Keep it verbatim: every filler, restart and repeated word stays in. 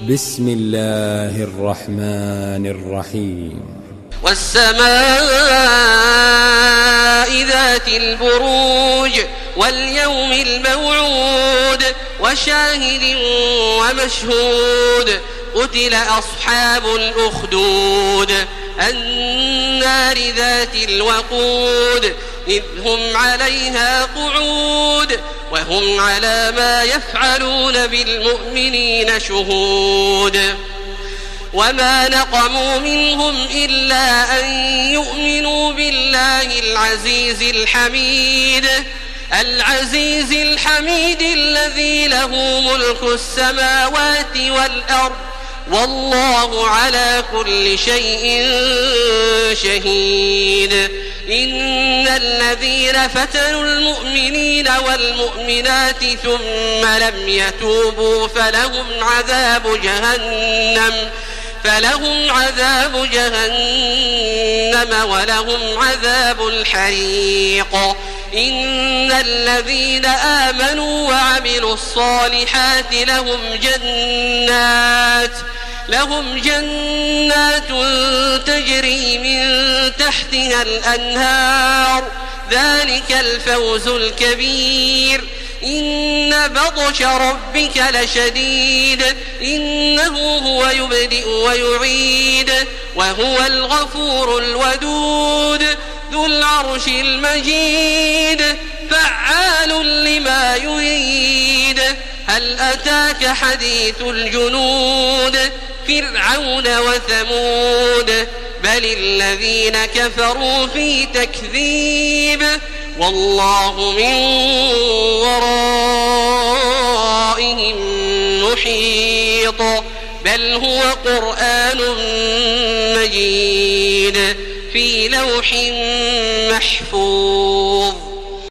بسم الله الرحمن الرحيم. والسماء ذات البروج واليوم الموعود وشاهد ومشهود قتل أصحاب الأخدود النار ذات الوقود إذ هم عليها قعود وهم على ما يفعلون بالمؤمنين شهود وما نقموا منهم إلا أن يؤمنوا بالله العزيز الحميد العزيز الحميد الذي له ملك السماوات والأرض والله على كل شيء شهيد. إن الذين فتنوا المؤمنين والمؤمنات ثم لم يتوبوا فلهم عذاب جهنم فلهم عذاب جهنم ولهم عذاب الحريق. إن الذين آمنوا وعملوا الصالحات لهم جنات لهم جنات تجري من تحتها الأنهار ذلك الفوز الكبير. إن بطش ربك لشديد إنه هو يبدئ ويعيد وهو الغفور الودود ذو العرش المجيد فعال لما يريد. هل أتاك حديث الجنود فرعون وثمود بل الذين كفروا في تكذيب والله من ورائهم محيط بل هو قرآن مجيد في لوح محفوظ.